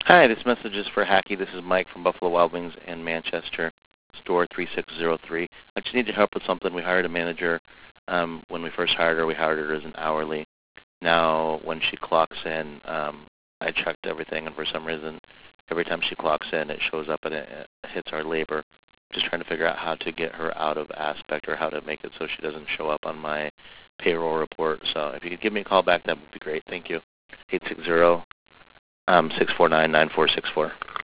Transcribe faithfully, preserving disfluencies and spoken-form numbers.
Hi, this message is for Hacky. This is Mike from Buffalo Wild Wings in Manchester, store three six zero three. I just need your help with something. We hired a manager. Um, when we first hired her, we hired her as an hourly. Now, when she clocks in, um, I checked everything, and for some reason, every time she clocks in, it shows up and it hits our labor. Just trying to figure out how to get her out of Aspect or how to make it so she doesn't show up on my payroll report. So if you could give me a call back, that would be great. Thank you. eight six zero, six four nine, nine four six four.